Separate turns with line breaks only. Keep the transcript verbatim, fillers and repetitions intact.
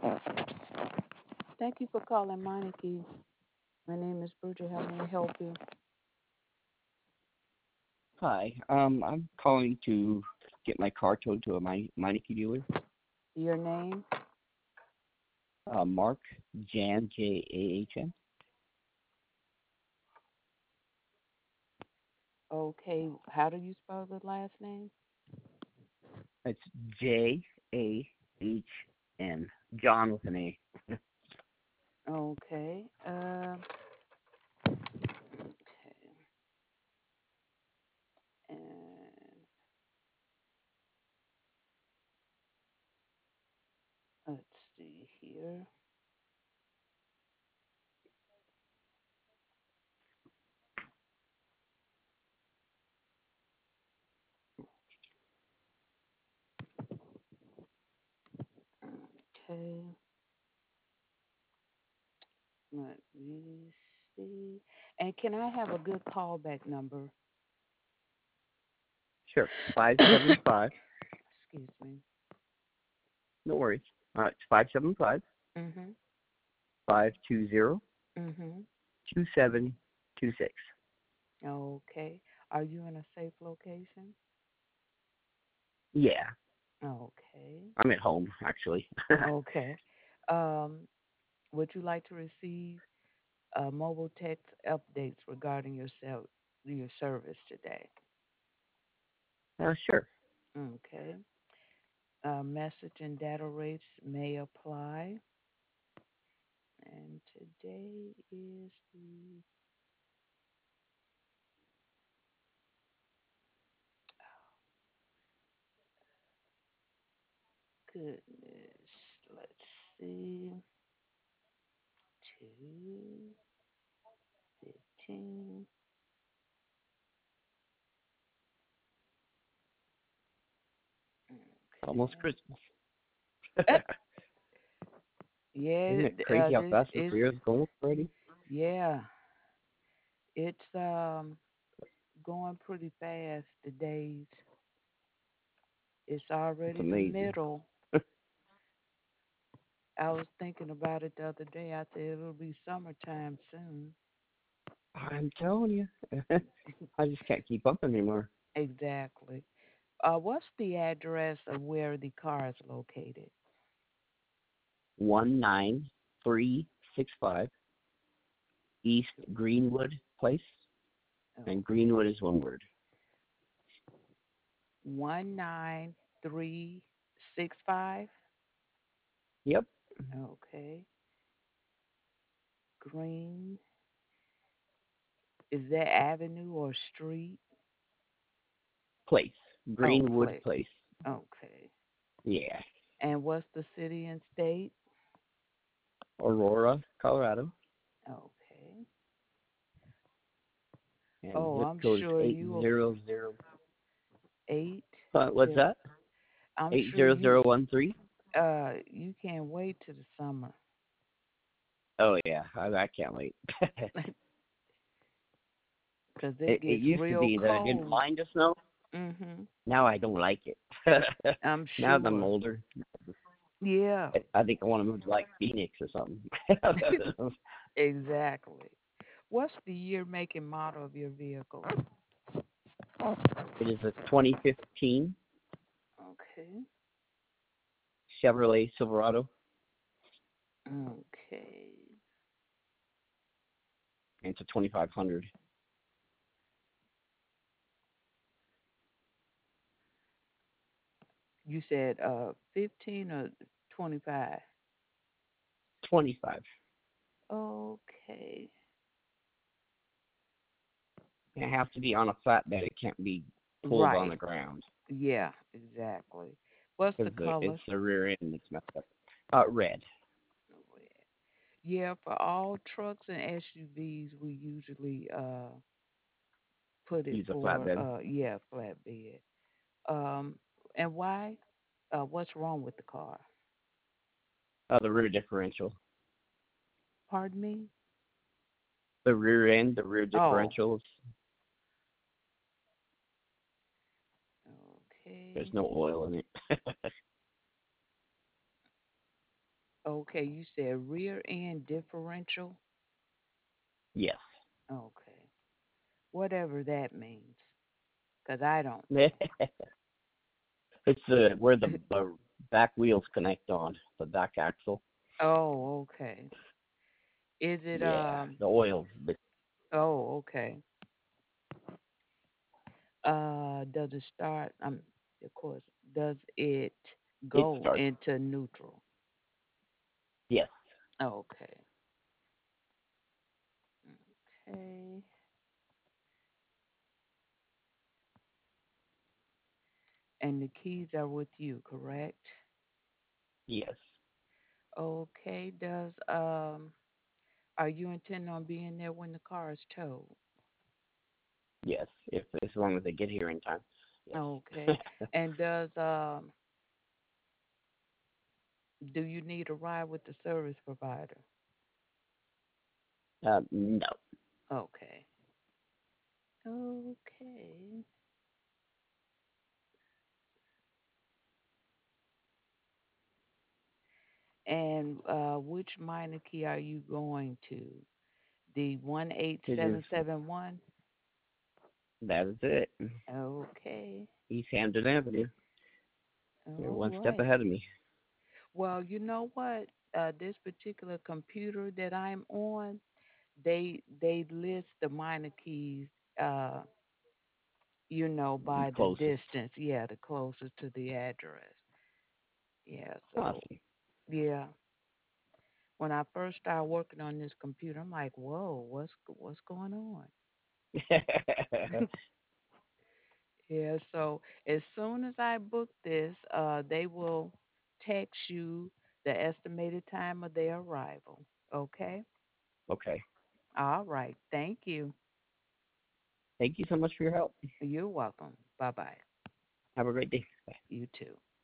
Thank you for calling Meineke. My name is Bridget. How may I help you?
Hi. Um, I'm calling to get my car towed to a Mi- Meineke dealer.
Your name?
Uh, Mark Jan J A H N.
Okay. How do you spell the last name?
It's J A H N. John with an A.
Okay. Uh, okay. And let's see here. Okay. Let me see. And can I have a good callback number?
Sure. Five seven five.
Excuse me.
No worries. Uh, it's five seven five
Mhm.
five two zero
Mhm.
two seven two six.
Okay. Are you in a safe location?
Yeah,
Okay.
I'm at home actually.
Okay. Um, would you like to receive uh, mobile text updates regarding your sel- your service today?
uh, sure.
Okay. Uh, message and data rates may apply. And today is the goodness. Let's see. Two fifteen.
Almost
Okay.
Christmas.
Uh, yeah.
Isn't it
Uh,
crazy how
this
fast this
is
year is going already?
yeah. It's um going pretty fast. The days. It's
It's
already the
amazing.
middle. I was thinking about it the other day. I said it'll be summertime soon.
I'm telling you. I just can't keep up anymore.
Exactly. Uh, what's the address of where the car is located?
one nine three six five East Greenwood Place, and
Okay.
Greenwood is one word.
One nine three six five.
Yep,
Okay. Green. Is that avenue or street?
Place.
Oh,
Greenwood
place.
Place.
Okay.
Yeah.
And what's the city and state?
Aurora, Colorado,
Okay.
and
Oh,
zip
I'm
code is
sure
eight
you will.
zero zero.
Eight
Uh, what's
zero.
that?
I'm
Eight
sure
zero
you
zero one three.
uh you can't wait to the summer
Oh yeah, I, I can't wait. it
because it
it
gets
used to
real
be that I didn't
cold.
mind the snow.
Mhm.
Now I don't like it.
I'm
Now that I'm
sure.
older,
Yeah.
I I think I want to move to like Phoenix or something.
Exactly. What's the year, make, and model of your vehicle?
It is a twenty fifteen
Okay.
Chevrolet Silverado,
Okay.
and it's a twenty-five hundred.
You said uh fifteen or twenty-five?
twenty-five.
Okay.
It has to be on a flatbed. It can't be pulled on
Right.
the ground
Yeah, exactly. What's the
because the, it's
color?
the rear end that's messed up. Uh, red.
Red. Yeah, for all trucks and S U Vs, we usually uh put it
Use a
for
flatbed.
uh yeah, flatbed. Um and why? Uh what's wrong with the car?
Uh, the rear differential.
Pardon me?
The rear end, the rear
Oh,
differentials. There's
okay.
no oil in it.
Okay, you said rear end differential.
Yes.
Okay, whatever that means, because I don't know.
It's uh, where the, the back wheels connect on the back axle.
Oh, okay. Is it
Yeah,
um?
the oil. But
Oh, okay. Uh, does it start? Um, of course. Does it
it
go
starts.
into neutral?
Yes.
Okay. Okay. And the keys are with you, correct?
Yes.
Okay. Does um? Are you intending on being there when the car is towed?
Yes. If as long as they get here in time.
Okay.
Yes.
And does um? Do you need a ride with the service provider?
uh, no.
Okay. Okay. And uh, which minor key are you going to? The one eight
It is.
seven seven one?
That is it.
Okay.
East Hampton Avenue. You're
All
one step
right.
ahead of me.
Well, you know what? Uh, this particular computer that I'm on, they they list the minor keys, uh, you know, by the
Closest.
distance. Yeah, the closest to the address. Yeah, so
Awesome.
yeah. When I first started working on this computer, I'm like, whoa, what's what's going on? Yeah, so as soon as I book this, uh, they will text you the estimated time of their arrival. Okay?
Okay.
All right. Thank you.
Thank you so much for your help.
You're welcome. Bye bye.
Have a great day.
You too.